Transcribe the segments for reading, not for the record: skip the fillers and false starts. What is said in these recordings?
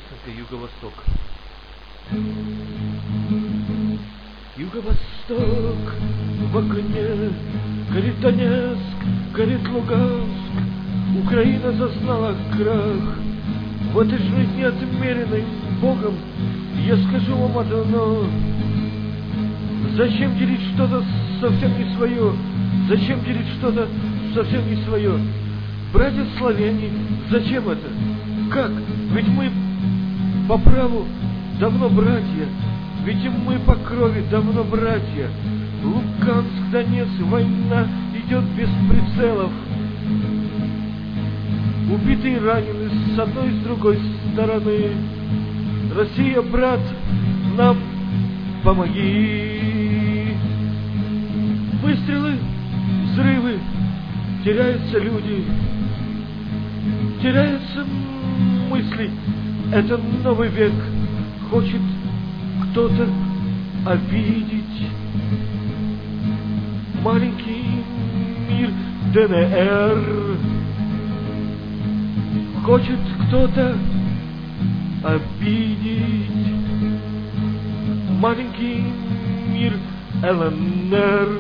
песенка «Юго-Восток». Юго-Восток в огне, горит Донецк, горит Луганск, Украина зазнала крах. В этой жизни, отмеренной Богом, я скажу вам одно: зачем делить что-то совсем не свое? Зачем делить что-то совсем не свое? Братья славяне, зачем это? Как? Ведь мы по праву давно братья, ведь мы по крови давно братья. Луганск, Донецк, война идет без прицелов. Убитые и ранены с одной и с другой стороны. Россия, брат, нам помоги. Выстрелы, взрывы, теряются люди, теряются мысли. Это новый век. Хочет кто-то обидеть маленький мир ДНР. Хочет кто-то обидеть маленький мир ЛНР.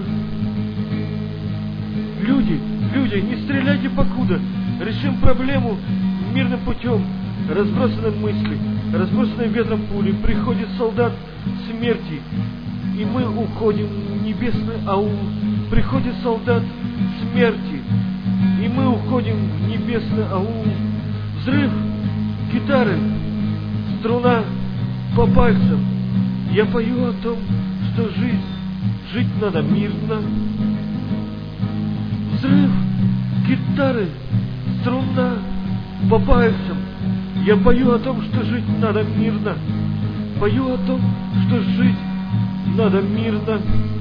Люди, не стреляйте покуда. Решим проблему мирным путем. Разбросаны мысли, разбросаны ветром пули. Приходит солдат смерти, и мы уходим в небесный аул. Приходит солдат смерти, и мы уходим в небесный аул. Взрыв гитары, струна по пальцам. Я пою о том, что жить надо мирно. Взрыв гитары, струна по пальцам. Я пою о том, что жить надо мирно. Пою о том, что жить надо мирно.